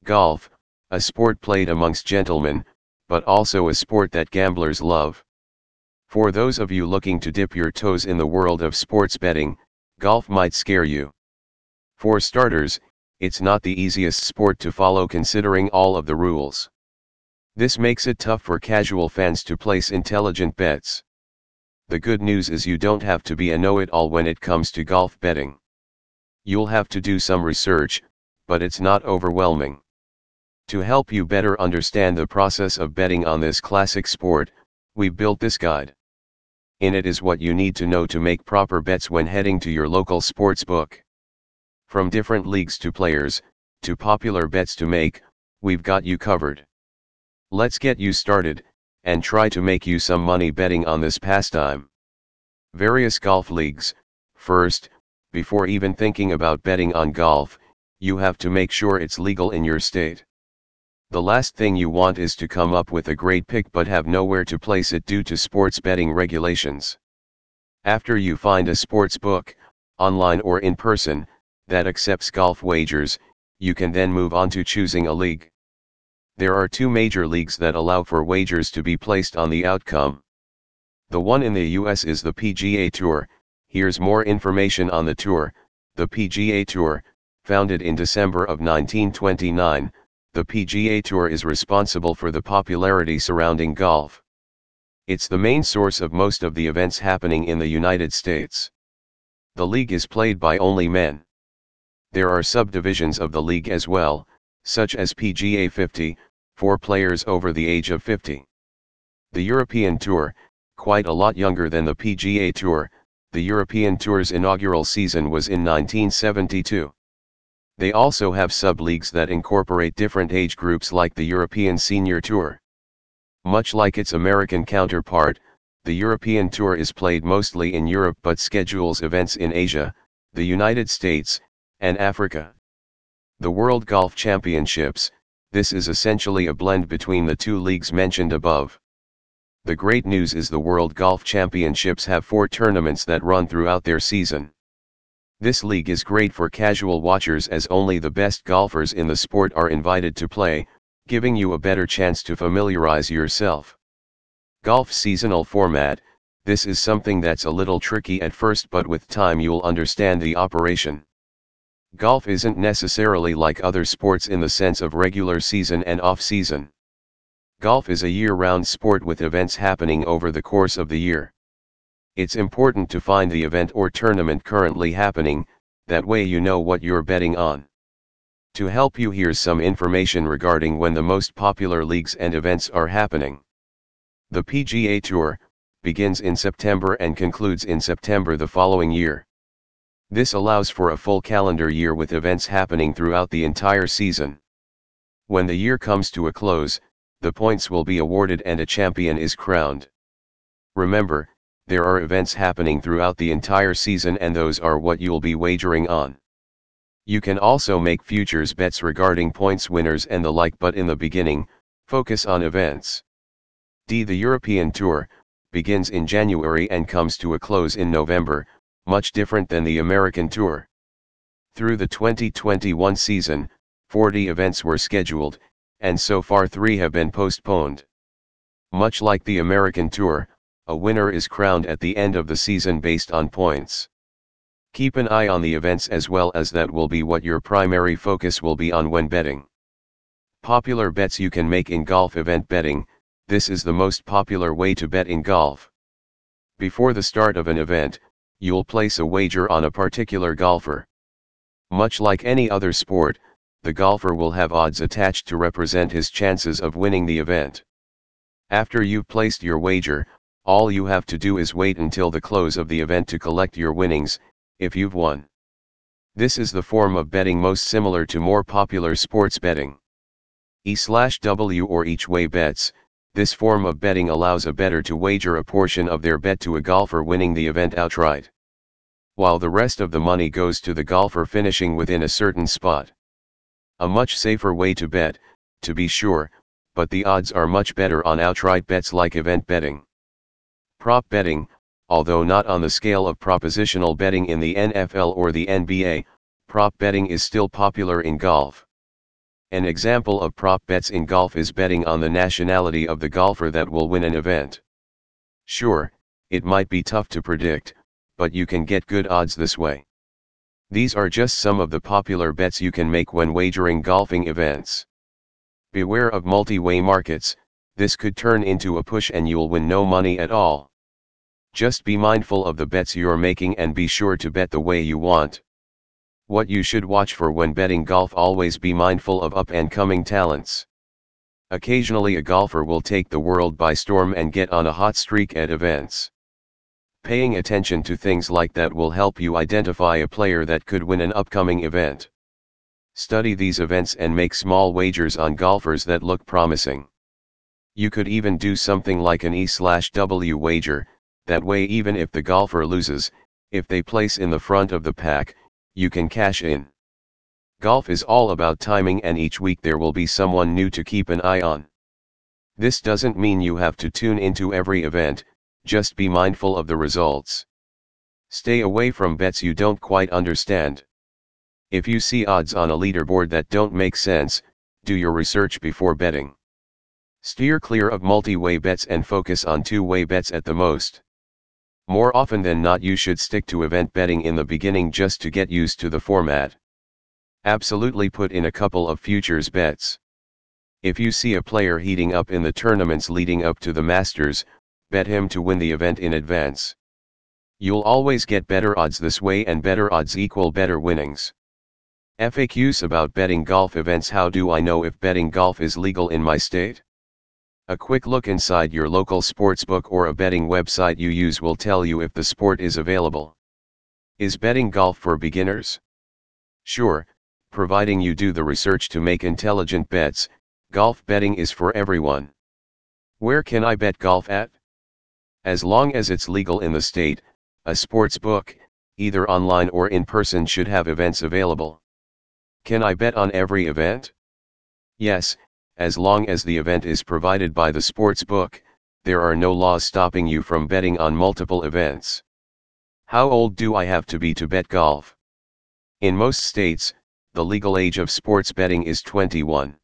Golf, a sport played amongst gentlemen, but also a sport that gamblers love. For those of you looking to dip your toes in the world of sports betting, golf might scare you. For starters, it's not the easiest sport to follow considering all of the rules. This makes it tough for casual fans to place intelligent bets. The good news is you don't have to be a know-it-all when it comes to golf betting. You'll have to do some research, but it's not overwhelming. To help you better understand the process of betting on this classic sport, we've built this guide. In it is what you need to know to make proper bets when heading to your local sports book. From different leagues to players, to popular bets to make, we've got you covered. Let's get you started, and try to make you some money betting on this pastime. Various golf leagues. First, before even thinking about betting on golf, you have to make sure it's legal in your state. The last thing you want is to come up with a great pick but have nowhere to place it due to sports betting regulations. After you find a sports book, online or in person, that accepts golf wagers, you can then move on to choosing a league. There are two major leagues that allow for wagers to be placed on the outcome. The one in the US is the PGA Tour. Here's more information on the tour. The PGA Tour, founded in December of 1929, the PGA Tour is responsible for the popularity surrounding golf. It's the main source of most of the events happening in the United States. The league is played by only men. There are subdivisions of the league as well, such as PGA 50, for players over the age of 50. The European Tour, quite a lot younger than the PGA Tour, the European Tour's inaugural season was in 1972. They also have sub-leagues that incorporate different age groups like the European Senior Tour. Much like its American counterpart, the European Tour is played mostly in Europe but schedules events in Asia, the United States, and Africa. The World Golf Championships, this is essentially a blend between the two leagues mentioned above. The great news is the World Golf Championships have 4 tournaments that run throughout their season. This league is great for casual watchers as only the best golfers in the sport are invited to play, giving you a better chance to familiarize yourself. Golf seasonal format, this is something that's a little tricky at first but with time you'll understand the operation. Golf isn't necessarily like other sports in the sense of regular season and off-season. Golf is a year-round sport with events happening over the course of the year. It's important to find the event or tournament currently happening, that way you know what you're betting on. To help you, here's some information regarding when the most popular leagues and events are happening. The PGA Tour begins in September and concludes in September the following year. This allows for a full calendar year with events happening throughout the entire season. When the year comes to a close, the points will be awarded and a champion is crowned. Remember, there are events happening throughout the entire season and those are what you'll be wagering on. You can also make futures bets regarding points winners and the like, but in the beginning, focus on events. The European Tour begins in January and comes to a close in November, much different than the American Tour. Through the 2021 season, 40 events were scheduled, and so far 3 have been postponed. Much like the American Tour, a winner is crowned at the end of the season based on points. Keep an eye on the events as well, as that will be what your primary focus will be on when betting. Popular bets you can make in golf. Event betting, this is the most popular way to bet in golf. Before the start of an event, you'll place a wager on a particular golfer. Much like any other sport, the golfer will have odds attached to represent his chances of winning the event. After you've placed your wager, all you have to do is wait until the close of the event to collect your winnings, if you've won. This is the form of betting most similar to more popular sports betting. E/W or each way bets. This form of betting allows a bettor to wager a portion of their bet to a golfer winning the event outright, while the rest of the money goes to the golfer finishing within a certain spot. A much safer way to bet, to be sure, but the odds are much better on outright bets like event betting. Prop betting, although not on the scale of propositional betting in the NFL or the NBA, prop betting is still popular in golf. An example of prop bets in golf is betting on the nationality of the golfer that will win an event. Sure, it might be tough to predict, but you can get good odds this way. These are just some of the popular bets you can make when wagering golfing events. Beware of multi-way markets, this could turn into a push and you'll win no money at all. Just be mindful of the bets you're making and be sure to bet the way you want. What you should watch for when betting golf: always be mindful of up-and-coming talents. Occasionally a golfer will take the world by storm and get on a hot streak at events. Paying attention to things like that will help you identify a player that could win an upcoming event. Study these events and make small wagers on golfers that look promising. You could even do something like an E/W wager, that way even if the golfer loses, if they place in the front of the pack, you can cash in. Golf is all about timing, and each week there will be someone new to keep an eye on. This doesn't mean you have to tune into every event, just be mindful of the results. Stay away from bets you don't quite understand. If you see odds on a leaderboard that don't make sense, do your research before betting. Steer clear of multi-way bets and focus on two-way bets at the most. More often than not, you should stick to event betting in the beginning just to get used to the format. Absolutely put in a couple of futures bets. If you see a player heating up in the tournaments leading up to the Masters, bet him to win the event in advance. You'll always get better odds this way, and better odds equal better winnings. FAQs about betting golf events: how do I know if betting golf is legal in my state? A quick look inside your local sportsbook or a betting website you use will tell you if the sport is available. Is betting golf for beginners? Sure, providing you do the research to make intelligent bets, golf betting is for everyone. Where can I bet golf at? As long as it's legal in the state, a sports book, either online or in person, should have events available. Can I bet on every event? Yes, as long as the event is provided by the sports book, there are no laws stopping you from betting on multiple events. How old do I have to be to bet golf? In most states, the legal age of sports betting is 21.